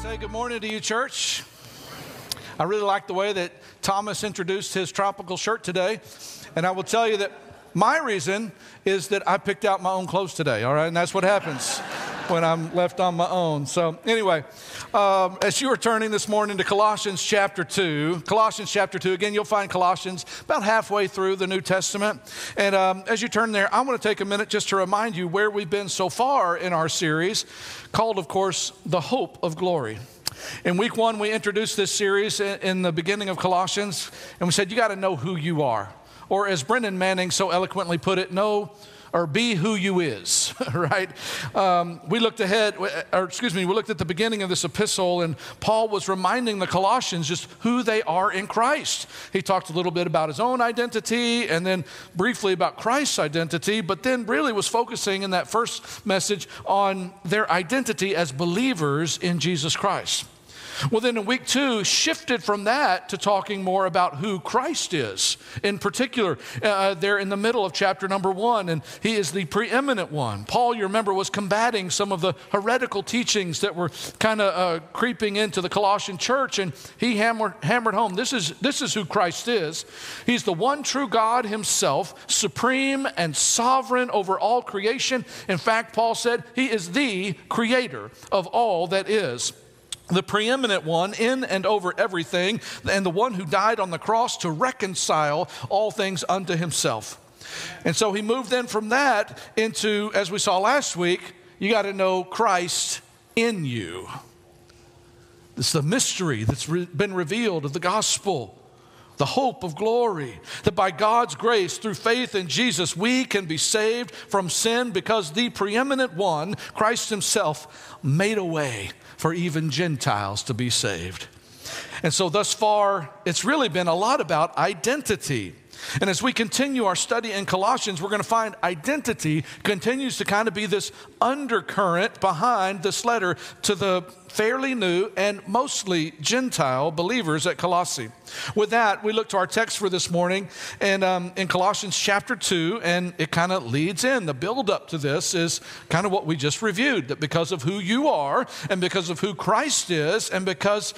Say good morning to you, church. I really like the way that Thomas introduced his tropical shirt today. And I will tell you that my reason is that I picked out my own clothes today, all right? And that's what happens when I'm left on my own. So anyway, as you are turning this morning to Colossians chapter 2, again, you'll find Colossians about halfway through the New Testament. And as you turn there, I want to take a minute just to remind you where we've been so far in our series, called, of course, The Hope of Glory. In week one, we introduced this series in the beginning of Colossians, and we said, you got to know who you are. Or as Brendan Manning so eloquently put it, know or be who you is, right? We looked at the beginning of this epistle, and Paul was reminding the Colossians just who they are in Christ. He talked a little bit about his own identity and then briefly about Christ's identity, but then really was focusing in that first message on their identity as believers in Jesus Christ. Well, then in week two, shifted from that to talking more about who Christ is. In particular, there in the middle of chapter number 1, and he is the preeminent one. Paul, you remember, was combating some of the heretical teachings that were kind of creeping into the Colossian church, and he hammered home, this is who Christ is. He's the one true God himself, supreme and sovereign over all creation. In fact, Paul said he is the creator of all that is. The preeminent one in and over everything, and the one who died on the cross to reconcile all things unto himself. And so he moved then from that into, as we saw last week, you got to know Christ in you. This is the mystery that's been revealed of the gospel. The hope of glory, that by God's grace, through faith in Jesus, we can be saved from sin because the preeminent one, Christ himself, made a way for even Gentiles to be saved. And so thus far, it's really been a lot about identity. And as we continue our study in Colossians, we're going to find identity continues to kind of be this undercurrent behind this letter to the fairly new and mostly Gentile believers at Colossae. With that, we look to our text for this morning and in Colossians chapter 2, and it kind of leads in. The build up to this is kind of what we just reviewed, that because of who you are and because of who Christ is and because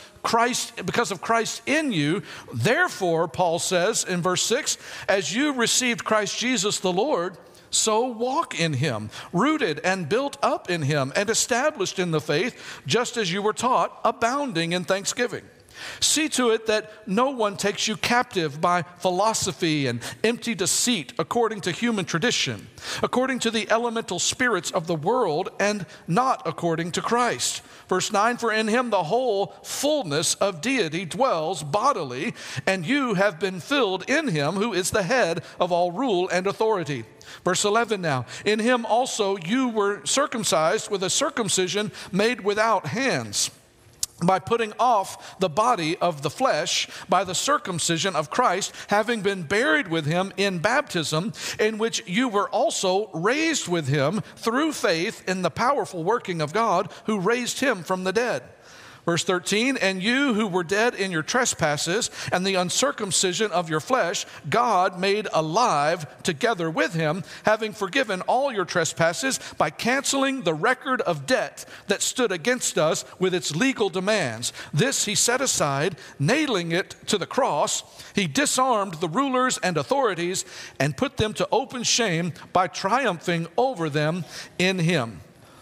of Christ in you, therefore, Paul says in verse 6, as you received Christ Jesus the Lord, so walk in him, rooted and built up in him, and established in the faith, just as you were taught, abounding in thanksgiving. See to it that no one takes you captive by philosophy and empty deceit according to human tradition, according to the elemental spirits of the world, and not according to Christ. Verse 9, for in him the whole fullness of deity dwells bodily, and you have been filled in him who is the head of all rule and authority. Verse 11 now, in him also you were circumcised with a circumcision made without hands, by putting off the body of the flesh by the circumcision of Christ, having been buried with him in baptism, in which you were also raised with him through faith in the powerful working of God who raised him from the dead. Verse 13, and you who were dead in your trespasses and the uncircumcision of your flesh, God made alive together with him, having forgiven all your trespasses by canceling the record of debt that stood against us with its legal demands. This he set aside, nailing it to the cross. He disarmed the rulers and authorities and put them to open shame by triumphing over them in him.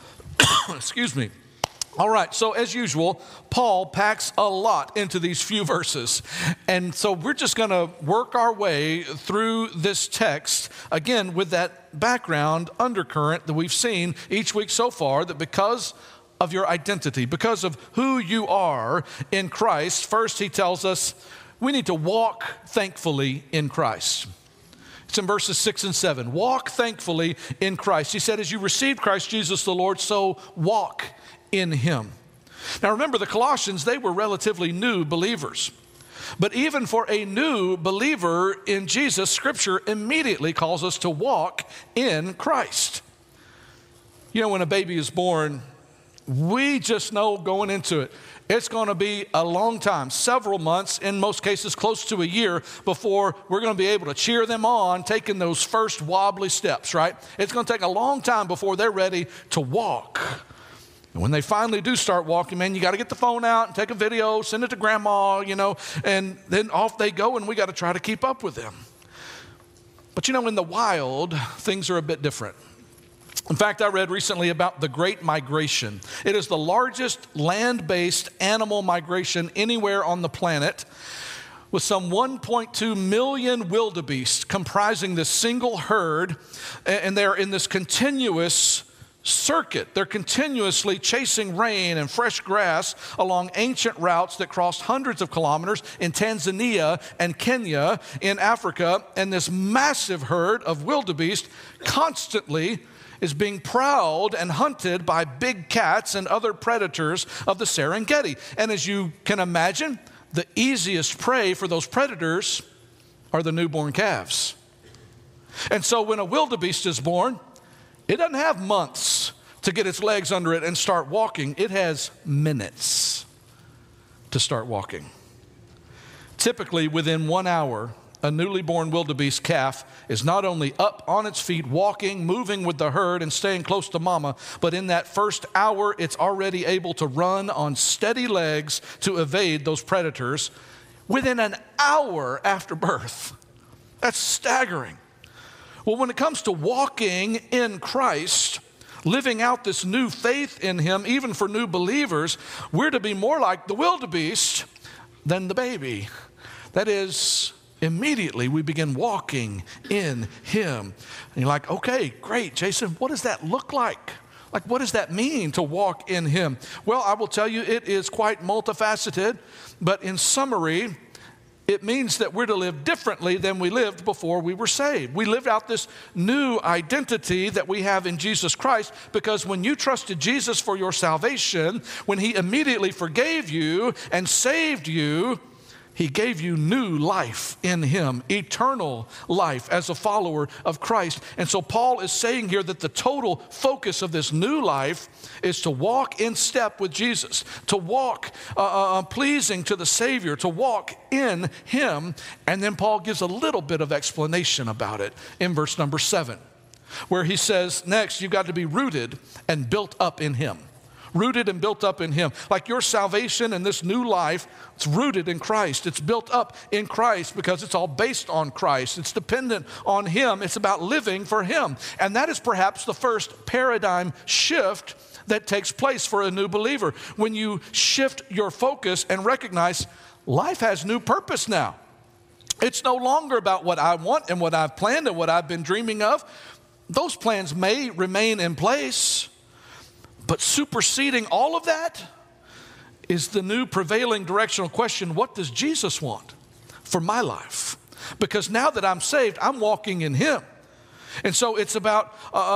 Excuse me. All right, so as usual, Paul packs a lot into these few verses. And so we're just going to work our way through this text, again, with that background undercurrent that we've seen each week so far, that because of your identity, because of who you are in Christ, first he tells us we need to walk thankfully in Christ. It's in verses 6 and 7. Walk thankfully in Christ. He said, as you received Christ Jesus the Lord, so walk in him. Now remember, the Colossians, they were relatively new believers. But even for a new believer in Jesus, Scripture immediately calls us to walk in Christ. You know, when a baby is born, we just know going into it, it's going to be a long time, several months, in most cases close to a year, before we're going to be able to cheer them on taking those first wobbly steps, right? It's going to take a long time before they're ready to walk. And when they finally do start walking, man, you got to get the phone out and take a video, send it to grandma, and then off they go, and we got to try to keep up with them. But in the wild, things are a bit different. In fact, I read recently about the Great Migration. It is the largest land-based animal migration anywhere on the planet, with some 1.2 million wildebeest comprising this single herd, and they're in this continuous circuit. They're continuously chasing rain and fresh grass along ancient routes that crossed hundreds of kilometers in Tanzania and Kenya in Africa, and this massive herd of wildebeest constantly is being prowled and hunted by big cats and other predators of the Serengeti. And as you can imagine, the easiest prey for those predators are the newborn calves. And so when a wildebeest is born, it doesn't have months to get its legs under it and start walking. It has minutes to start walking. Typically, within 1 hour, a newly born wildebeest calf is not only up on its feet, walking, moving with the herd, and staying close to mama, but in that first hour, it's already able to run on steady legs to evade those predators within an hour after birth. That's staggering. Well, when it comes to walking in Christ, living out this new faith in Him, even for new believers, we're to be more like the wildebeest than the baby. That is, immediately we begin walking in Him. And you're like, okay, great, Jason, what does that look like? Like, what does that mean to walk in Him? Well, I will tell you, it is quite multifaceted, but in summary, it means that we're to live differently than we lived before we were saved. We lived out this new identity that we have in Jesus Christ, because when you trusted Jesus for your salvation, when He immediately forgave you and saved you, He gave you new life in Him, eternal life as a follower of Christ. And so Paul is saying here that the total focus of this new life is to walk in step with Jesus, to walk pleasing to the Savior, to walk in Him. And then Paul gives a little bit of explanation about it in verse number 7, where he says, next, you've got to be rooted and built up in Him. Rooted and built up in Him. Like your salvation and this new life, it's rooted in Christ. It's built up in Christ because it's all based on Christ. It's dependent on Him. It's about living for Him. And that is perhaps the first paradigm shift that takes place for a new believer. When you shift your focus and recognize life has new purpose now. It's no longer about what I want and what I've planned and what I've been dreaming of. Those plans may remain in place, but superseding all of that is the new prevailing directional question: what does Jesus want for my life? Because now that I'm saved, I'm walking in Him. And so it's about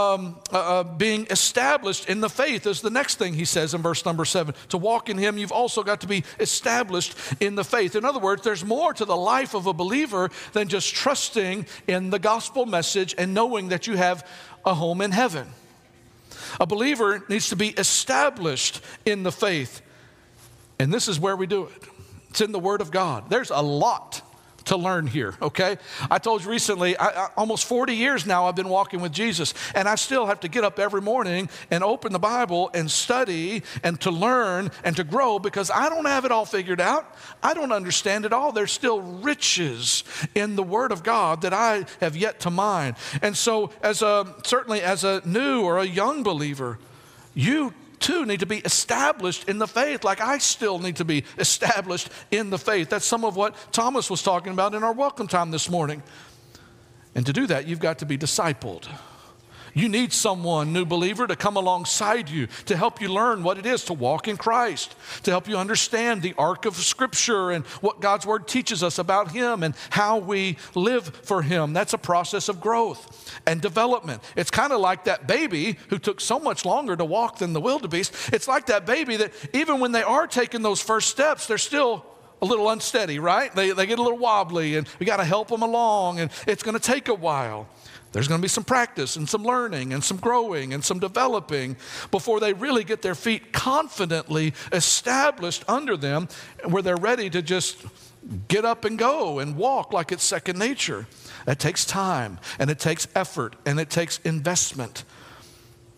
being established in the faith is the next thing he says in verse number 7. To walk in Him, you've also got to be established in the faith. In other words, there's more to the life of a believer than just trusting in the gospel message and knowing that you have a home in heaven. A believer needs to be established in the faith. And this is where we do it. It's in the Word of God. There's a lot to learn here, okay? I told you recently, almost 40 years now I've been walking with Jesus, and I still have to get up every morning and open the Bible and study and to learn and to grow, because I don't have it all figured out. I don't understand it all. There's still riches in the Word of God that I have yet to mine. And so certainly as a new or a young believer, you too need to be established in the faith, like I still need to be established in the faith. That's some of what Thomas was talking about in our welcome time this morning. And to do that, you've got to be discipled. You need someone, new believer, to come alongside you to help you learn what it is to walk in Christ, to help you understand the arc of Scripture and what God's Word teaches us about Him and how we live for Him. That's a process of growth and development. It's kind of like that baby who took so much longer to walk than the wildebeest. It's like that baby that even when they are taking those first steps, they're still a little unsteady, right? They get a little wobbly, and we got to help them along, and it's going to take a while. There's going to be some practice and some learning and some growing and some developing before they really get their feet confidently established under them, where they're ready to just get up and go and walk like it's second nature. That takes time, and it takes effort, and it takes investment.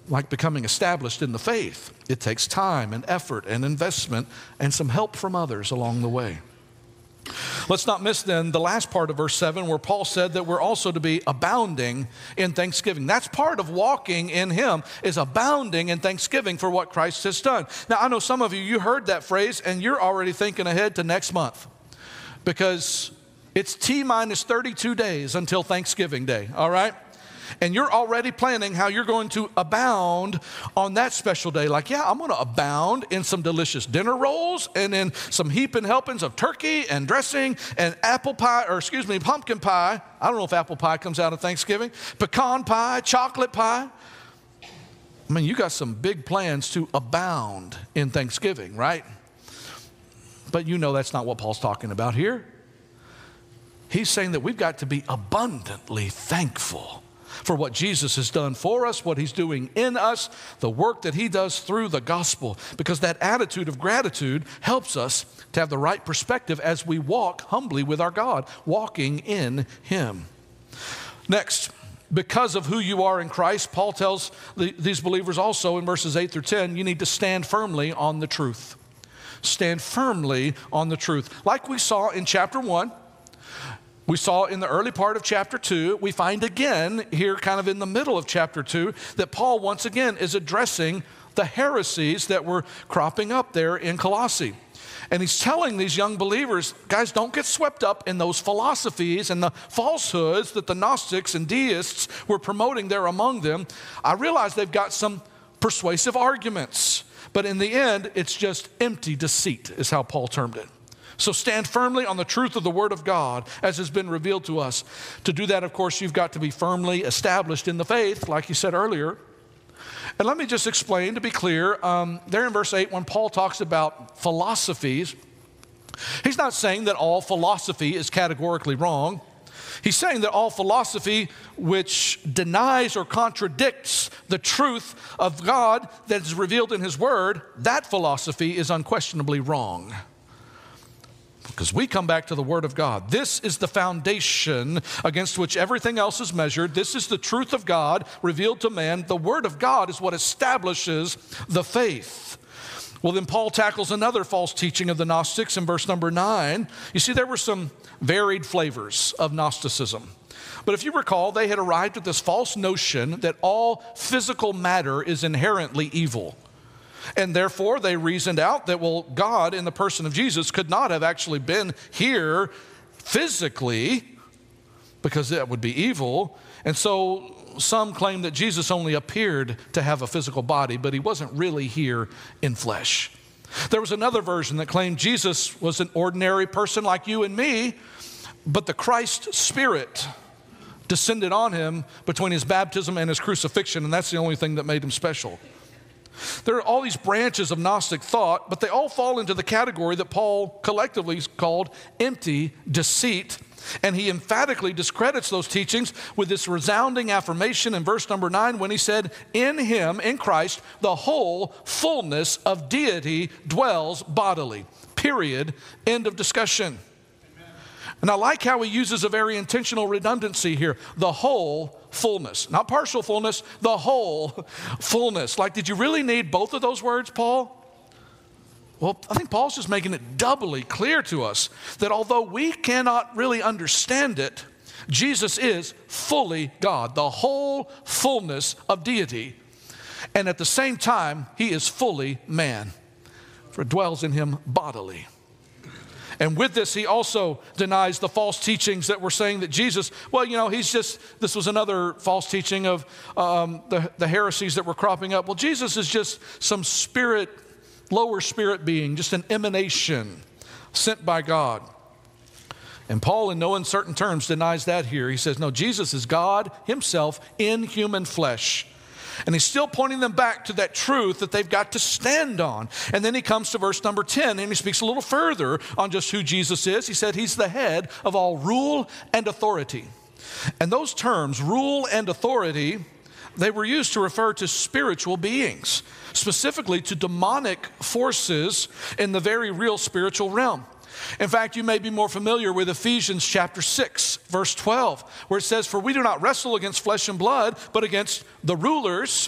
like becoming established in the faith, it takes time and effort and investment and some help from others along the way. Let's not miss then the last part of verse 7 where Paul said that we're also to be abounding in thanksgiving. That's part of walking in Him, is abounding in thanksgiving for what Christ has done. Now, I know some of you heard that phrase and you're already thinking ahead to next month because it's T-minus 32 days until Thanksgiving Day, all right? And you're already planning how you're going to abound on that special day. Like, yeah, I'm going to abound in some delicious dinner rolls and in some heaping helpings of turkey and dressing and pumpkin pie. I don't know if apple pie comes out of Thanksgiving. Pecan pie, chocolate pie. I mean, you got some big plans to abound in Thanksgiving, right? But you know that's not what Paul's talking about here. He's saying that we've got to be abundantly thankful for what Jesus has done for us, what He's doing in us, the work that He does through the gospel, because that attitude of gratitude helps us to have the right perspective as we walk humbly with our God, walking in Him. Next, because of who you are in Christ, Paul tells these believers also in verses 8 through 10, you need to stand firmly on the truth. Stand firmly on the truth. Like we saw in chapter 1, we saw in the early part of chapter 2, we find again here kind of in the middle of chapter 2 that Paul once again is addressing the heresies that were cropping up there in Colossae. And he's telling these young believers, guys, don't get swept up in those philosophies and the falsehoods that the Gnostics and deists were promoting there among them. I realize they've got some persuasive arguments, but in the end, it's just empty deceit is how Paul termed it. So stand firmly on the truth of the Word of God as has been revealed to us. To do that, of course, you've got to be firmly established in the faith, like you said earlier. And let me just explain, to be clear, there in verse 8, when Paul talks about philosophies, he's not saying that all philosophy is categorically wrong. He's saying that all philosophy which denies or contradicts the truth of God that is revealed in His Word, that philosophy is unquestionably wrong. Because we come back to the Word of God. This is the foundation against which everything else is measured. This is the truth of God revealed to man. The Word of God is what establishes the faith. Well, then Paul tackles another false teaching of the Gnostics in verse number 9. You see, there were some varied flavors of Gnosticism. But if you recall, they had arrived at this false notion that all physical matter is inherently evil. And therefore, they reasoned out that, well, God in the person of Jesus could not have actually been here physically because that would be evil. And so some claim that Jesus only appeared to have a physical body, but He wasn't really here in flesh. There was another version that claimed Jesus was an ordinary person like you and me, but the Christ Spirit descended on Him between His baptism and His crucifixion, and that's the only thing that made Him special. There are all these branches of Gnostic thought, but they all fall into the category that Paul collectively called empty deceit. And he emphatically discredits those teachings with this resounding affirmation in verse number 9 when he said, in Him, in Christ, the whole fullness of deity dwells bodily. Period. End of discussion. And I like how he uses a very intentional redundancy here. The whole fullness. Not partial fullness, the whole fullness. Like, did you really need both of those words, Paul? Well, I think Paul's just making it doubly clear to us that although we cannot really understand it, Jesus is fully God, the whole fullness of deity. And at the same time, He is fully man, for it dwells in Him bodily. And with this, he also denies the false teachings that were saying that Jesus, well, you know, this was another false teaching of the heresies that were cropping up. Well, Jesus is just some lower spirit being, just an emanation sent by God. And Paul, in no uncertain terms, denies that here. He says, no, Jesus is God Himself in human flesh. And he's still pointing them back to that truth that they've got to stand on. And then he comes to verse number 10, and he speaks a little further on just who Jesus is. He said He's the head of all rule and authority. And those terms, rule and authority, they were used to refer to spiritual beings, specifically to demonic forces in the very real spiritual realm. In fact, you may be more familiar with Ephesians chapter 6, verse 12, where it says, for we do not wrestle against flesh and blood, but against the rulers,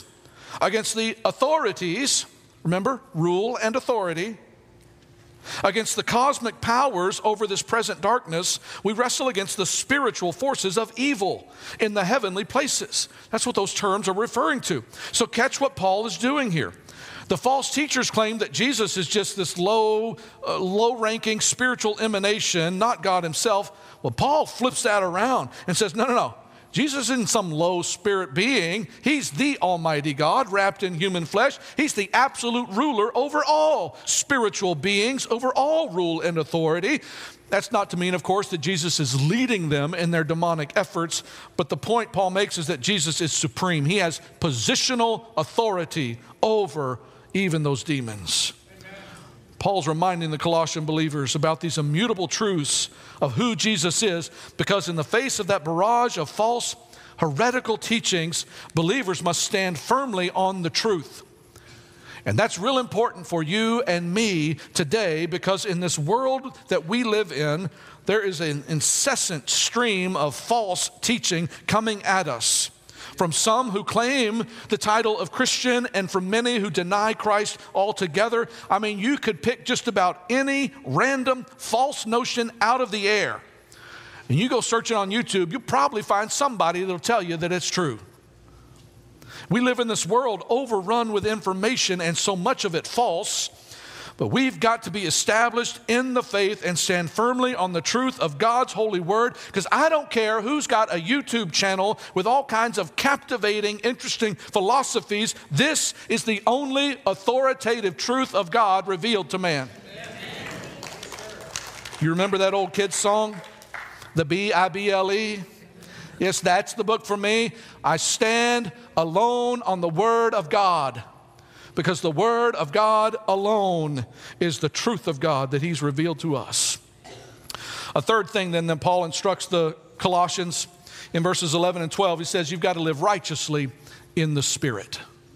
Against the authorities, remember, rule and authority. Against the cosmic powers over this present darkness, we wrestle against the spiritual forces of evil in the heavenly places. That's what those terms are referring to. So catch what Paul is doing here. The false teachers claim that Jesus is just this low-ranking spiritual emanation, not God himself. Well, Paul flips that around and says, no. Jesus isn't some low spirit being. He's the Almighty God wrapped in human flesh. He's the absolute ruler over all spiritual beings, over all rule and authority. That's not to mean, of course, that Jesus is leading them in their demonic efforts, but the point Paul makes is that Jesus is supreme. He has positional authority over even those demons. Paul's reminding the Colossian believers about these immutable truths of who Jesus is, because in the face of that barrage of false, heretical teachings, believers must stand firmly on the truth. And that's real important for you and me today, because in this world that we live in, there is an incessant stream of false teaching coming at us. From some who claim the title of Christian and from many who deny Christ altogether. I mean, you could pick just about any random false notion out of the air. And you go searching on YouTube, you'll probably find somebody that'll tell you that it's true. We live in this world overrun with information and so much of it false. But we've got to be established in the faith and stand firmly on the truth of God's holy word, because I don't care who's got a YouTube channel with all kinds of captivating, interesting philosophies. This is the only authoritative truth of God revealed to man. You remember that old kid's song, the Bible? Yes, that's the book for me. I stand alone on the word of God, because the word of God alone is the truth of God that he's revealed to us. A third thing then that Paul instructs the Colossians in verses 11 and 12, he says you've got to live righteously in the Spirit.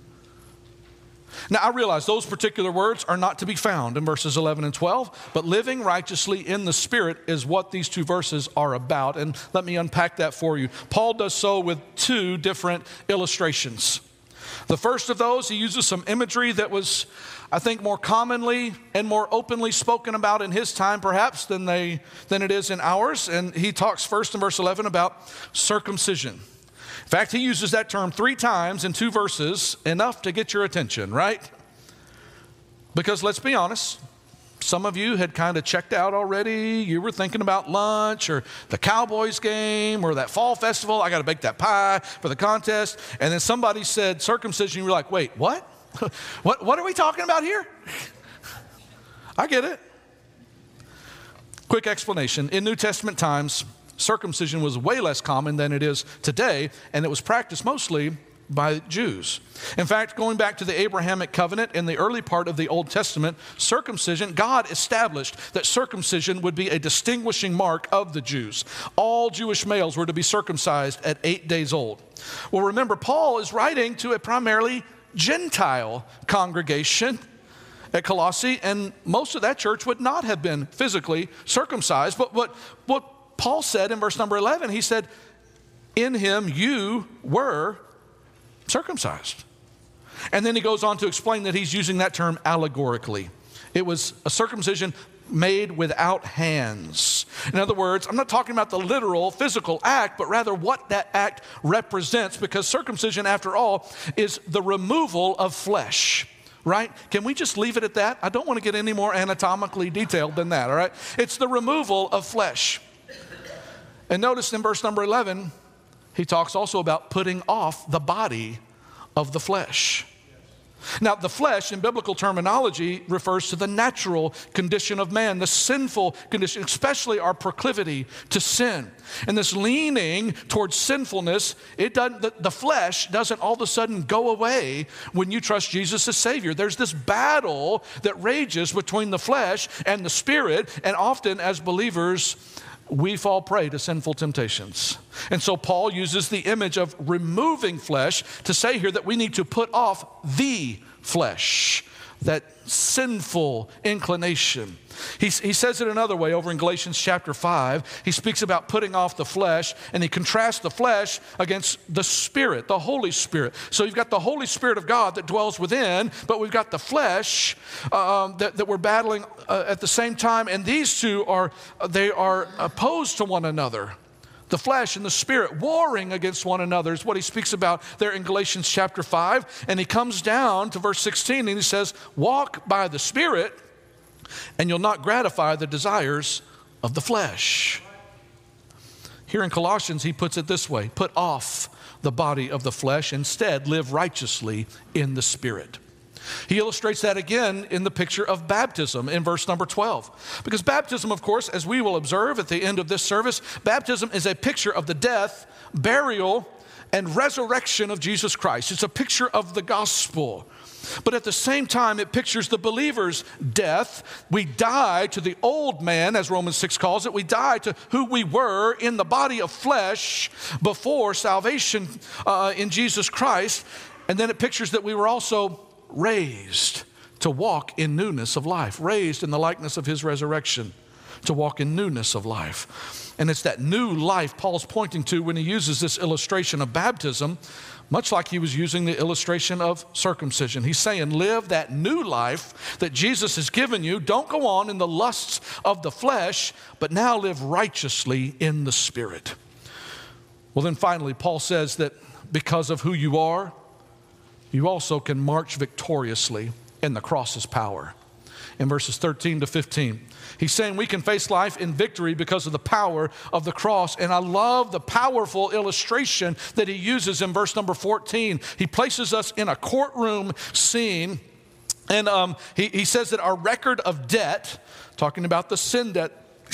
Now, I realize those particular words are not to be found in verses 11 and 12, but living righteously in the Spirit is what these two verses are about. And let me unpack that for you. Paul does so with two different illustrations. The first of those, he uses some imagery that was, I think, more commonly and more openly spoken about in his time, perhaps, than it is in ours. And he talks first in verse 11 about circumcision. In fact, he uses that term 3 times in 2 verses, enough to get your attention, right? Because let's be honest, some of you had kind of checked out already. You were thinking about lunch or the Cowboys game or that fall festival. I got to bake that pie for the contest. And then somebody said circumcision. You were like, wait, what? What are we talking about here? I get it. Quick explanation. In New Testament times, circumcision was way less common than it is today, and it was practiced mostly by Jews. In fact, going back to the Abrahamic covenant in the early part of the Old Testament, circumcision, God established that circumcision would be a distinguishing mark of the Jews. All Jewish males were to be circumcised at 8 days old. Well, remember, Paul is writing to a primarily Gentile congregation at Colossae, and most of that church would not have been physically circumcised. But what Paul said in verse number 11, he said, in him you were circumcised. And then he goes on to explain that he's using that term allegorically. It was a circumcision made without hands. In other words, I'm not talking about the literal physical act, but rather what that act represents, because circumcision, after all, is the removal of flesh. Right? Can we just leave it at that? I don't want to get any more anatomically detailed than that, all right? It's the removal of flesh. And notice in verse number 11, he talks also about putting off the body of the flesh. Now, the flesh in biblical terminology refers to the natural condition of man, the sinful condition, especially our proclivity to sin. And this leaning towards sinfulness, the flesh doesn't all of a sudden go away when you trust Jesus as Savior. There's this battle that rages between the flesh and the Spirit, and often as believers, we fall prey to sinful temptations. And so Paul uses the image of removing flesh to say here that we need to put off the flesh. that sinful inclination. He says it another way over in Galatians chapter 5. He speaks about putting off the flesh, and he contrasts the flesh against the Spirit, the Holy Spirit. So you've got the Holy Spirit of God that dwells within, but we've got the flesh that we're battling at the same time, and these two are opposed to one another. The flesh and the spirit warring against one another is what he speaks about there in Galatians chapter 5. And he comes down to verse 16 and he says, walk by the Spirit and you'll not gratify the desires of the flesh. Here in Colossians, he puts it this way: put off the body of the flesh, instead live righteously in the Spirit. He illustrates that again in the picture of baptism in verse number 12. Because baptism, of course, as we will observe at the end of this service, baptism is a picture of the death, burial, and resurrection of Jesus Christ. It's a picture of the gospel. But at the same time, it pictures the believer's death. We die to the old man, as Romans 6 calls it. We die to who we were in the body of flesh before salvation in Jesus Christ. And then it pictures that we were also raised to walk in newness of life, raised in the likeness of his resurrection, to walk in newness of life. And it's that new life Paul's pointing to when he uses this illustration of baptism, much like he was using the illustration of circumcision. He's saying, live that new life that Jesus has given you. Don't go on in the lusts of the flesh, but now live righteously in the Spirit. Well, then finally, Paul says that because of who you are, you also can march victoriously in the cross's power. In verses 13 to 15, he's saying we can face life in victory because of the power of the cross. And I love the powerful illustration that he uses in verse number 14. He places us in a courtroom scene, and he says that our record of debt, talking about the sin debt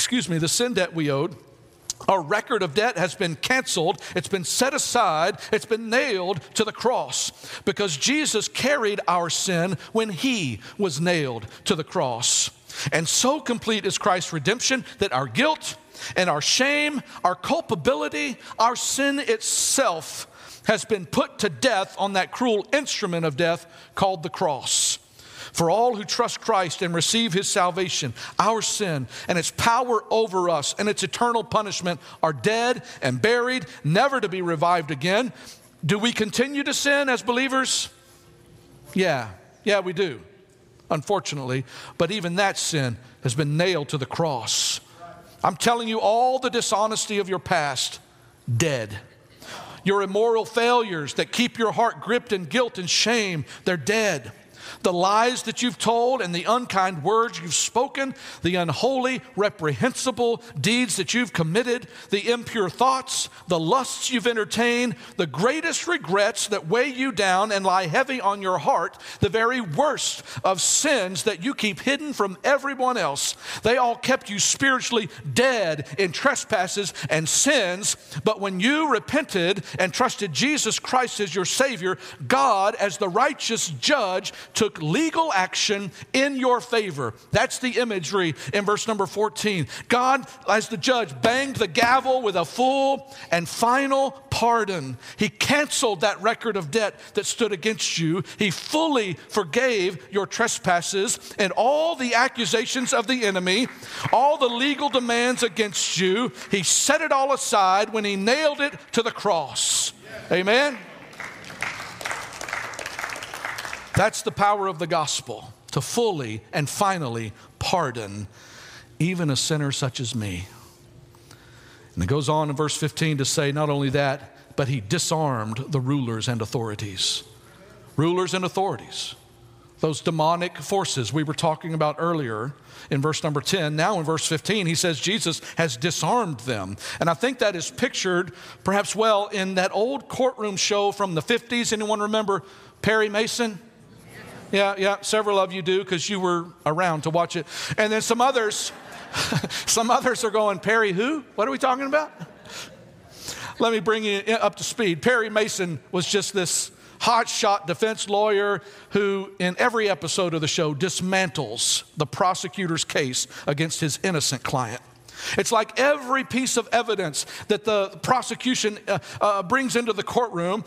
we owed, our record of debt has been canceled. It's been set aside. It's been nailed to the cross because Jesus carried our sin when he was nailed to the cross. And so complete is Christ's redemption that our guilt and our shame, our culpability, our sin itself has been put to death on that cruel instrument of death called the cross. For all who trust Christ and receive his salvation, our sin and its power over us and its eternal punishment are dead and buried, never to be revived again. Do we continue to sin as believers? Yeah, we do, unfortunately. But even that sin has been nailed to the cross. I'm telling you, all the dishonesty of your past, dead. Your immoral failures that keep your heart gripped in guilt and shame, they're dead. The lies that you've told and the unkind words you've spoken, the unholy, reprehensible deeds that you've committed, the impure thoughts, the lusts you've entertained, the greatest regrets that weigh you down and lie heavy on your heart, the very worst of sins that you keep hidden from everyone else. They all kept you spiritually dead in trespasses and sins. But when you repented and trusted Jesus Christ as your Savior, God, as the righteous judge, took legal action in your favor. That's the imagery in verse number 14. God, as the judge, banged the gavel with a full and final pardon. He canceled that record of debt that stood against you. He fully forgave your trespasses and all the accusations of the enemy, all the legal demands against you. He set it all aside when he nailed it to the cross. Amen? That's the power of the gospel, to fully and finally pardon even a sinner such as me. And it goes on in verse 15 to say not only that, but he disarmed the rulers and authorities. Rulers and authorities. Those demonic forces we were talking about earlier in verse number 10. Now in verse 15, he says Jesus has disarmed them. And I think that is pictured perhaps well in that old courtroom show from the 50s. Anyone remember Perry Mason? Yeah, several of you do because you were around to watch it. And then some others are going, Perry who? What are we talking about? Let me bring you up to speed. Perry Mason was just this hotshot defense lawyer who in every episode of the show dismantles the prosecutor's case against his innocent client. It's like every piece of evidence that the prosecution brings into the courtroom,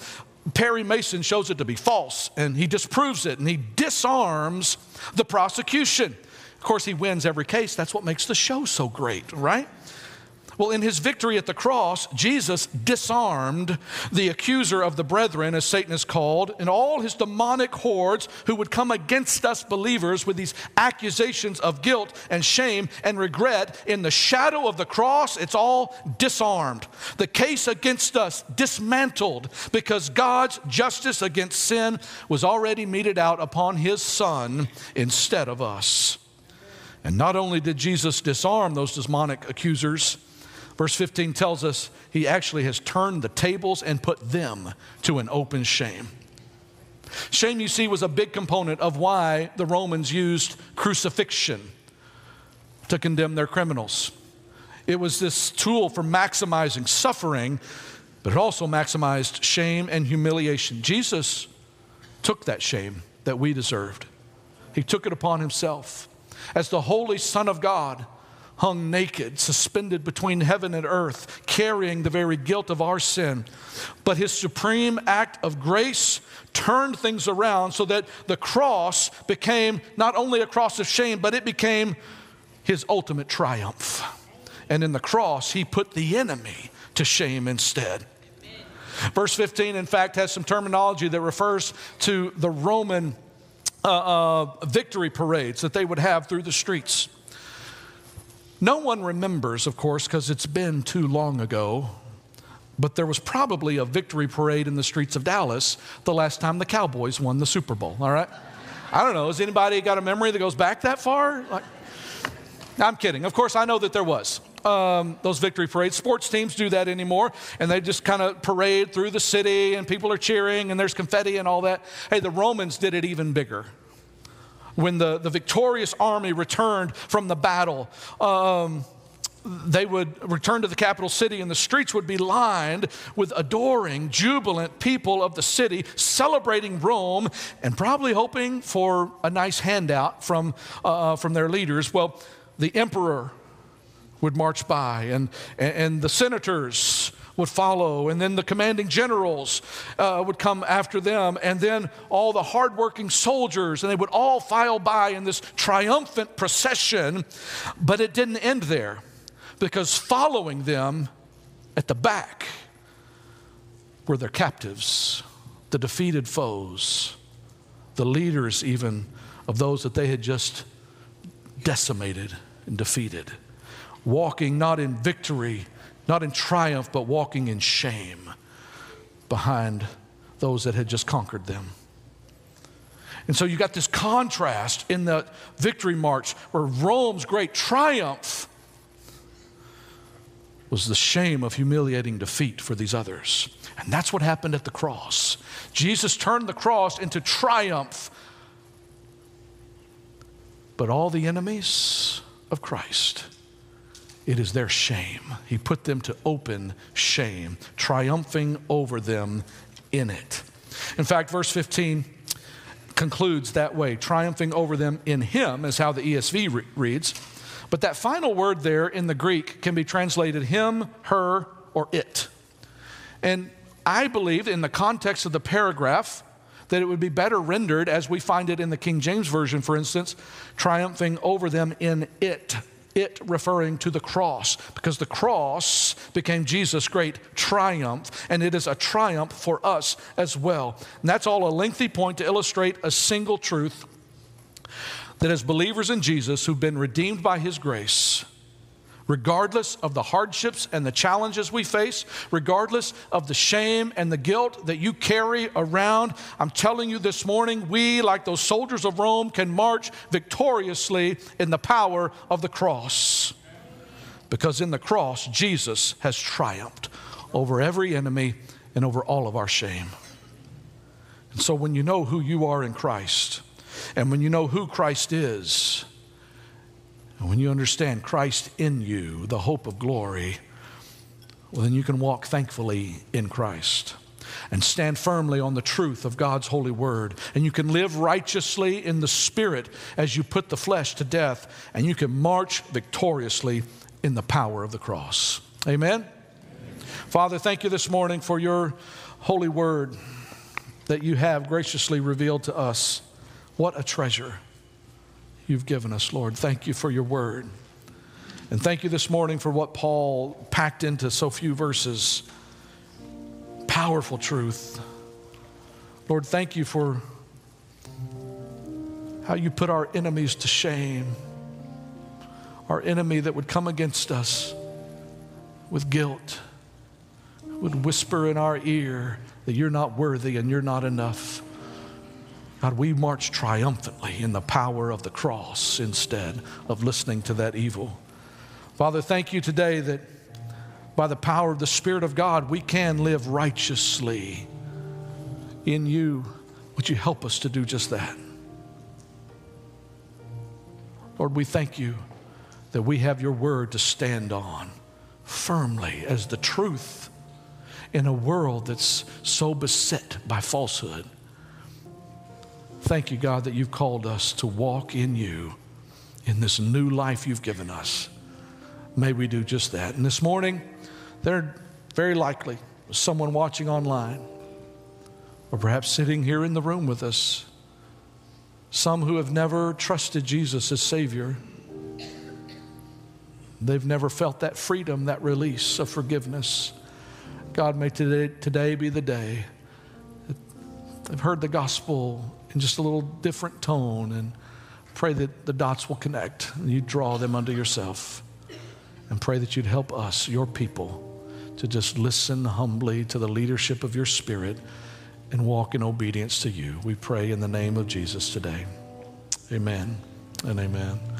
Perry Mason shows it to be false, and he disproves it, and he disarms the prosecution. Of course, he wins every case. That's what makes the show so great, right? Well, in his victory at the cross, Jesus disarmed the accuser of the brethren, as Satan is called, and all his demonic hordes who would come against us believers with these accusations of guilt and shame and regret. In the shadow of the cross, it's all disarmed. The case against us dismantled, because God's justice against sin was already meted out upon his Son instead of us. And not only did Jesus disarm those demonic accusers, verse 15 tells us he actually has turned the tables and put them to an open shame. Shame, you see, was a big component of why the Romans used crucifixion to condemn their criminals. It was this tool for maximizing suffering, but it also maximized shame and humiliation. Jesus took that shame that we deserved. He took it upon himself. As the Holy Son of God, hung naked, suspended between heaven and earth, carrying the very guilt of our sin. But his supreme act of grace turned things around so that the cross became not only a cross of shame, but it became his ultimate triumph. And in the cross, he put the enemy to shame instead. Verse 15, in fact, has some terminology that refers to the Roman victory parades that they would have through the streets. No one remembers, of course, because it's been too long ago, but there was probably a victory parade in the streets of Dallas the last time the Cowboys won the Super Bowl, all right? I don't know, has anybody got a memory that goes back that far? I'm kidding. Of course, I know that there was those victory parades. Sports teams do that anymore, and they just kind of parade through the city, and people are cheering, and there's confetti and all that. Hey, the Romans did it even bigger. When the victorious army returned from the battle, they would return to the capital city, and the streets would be lined with adoring, jubilant people of the city, celebrating Rome, and probably hoping for a nice handout from their leaders. Well, the emperor would march by, and the senators would follow, and then the commanding generals would come after them, and then all the hardworking soldiers, and they would all file by in this triumphant procession. But it didn't end there, because following them at the back were their captives, the defeated foes, the leaders even of those that they had just decimated and defeated, walking not in victory, not in triumph, but walking in shame behind those that had just conquered them. And so you got this contrast in the victory march where Rome's great triumph was the shame of humiliating defeat for these others. And that's what happened at the cross. Jesus turned the cross into triumph. But all the enemies of Christ, it is their shame. He put them to open shame, triumphing over them in it. In fact, verse 15 concludes that way. Triumphing over them in him is how the ESV reads. But that final word there in the Greek can be translated him, her, or it. And I believe in the context of the paragraph that it would be better rendered, as we find it in the King James Version, for instance, triumphing over them in it. It referring to the cross, because the cross became Jesus' great triumph, and it is a triumph for us as well. And that's all a lengthy point to illustrate a single truth, that as believers in Jesus who've been redeemed by his grace, regardless of the hardships and the challenges we face, regardless of the shame and the guilt that you carry around, I'm telling you this morning, we, like those soldiers of Rome, can march victoriously in the power of the cross. Because in the cross, Jesus has triumphed over every enemy and over all of our shame. And so when you know who you are in Christ, and when you know who Christ is, and when you understand Christ in you, the hope of glory, well, then you can walk thankfully in Christ and stand firmly on the truth of God's holy word. And you can live righteously in the Spirit as you put the flesh to death, and you can march victoriously in the power of the cross. Amen? Father, thank you this morning for your holy word. that you have graciously revealed to us. What a treasure you've given us, Lord. Thank you for your word. And thank you this morning for what Paul packed into so few verses. Powerful truth. Lord, thank you for how you put our enemies to shame. Our enemy that would come against us with guilt, would whisper in our ear that you're not worthy and you're not enough. God, we march triumphantly in the power of the cross instead of listening to that evil. Father, thank you today that by the power of the Spirit of God, we can live righteously in you. Would you help us to do just that? Lord, we thank you that we have your word to stand on firmly as the truth in a world that's so beset by falsehood. Thank you, God, that you've called us to walk in you in this new life you've given us. May we do just that. And this morning, there very likely was someone watching online or perhaps sitting here in the room with us, some who have never trusted Jesus as Savior. They've never felt that freedom, that release of forgiveness. God, may today be the day that they've heard the gospel in just a little different tone, and pray that the dots will connect and you draw them unto yourself. And pray that you'd help us, your people, to just listen humbly to the leadership of your Spirit and walk in obedience to you. We pray in the name of Jesus today. Amen and amen.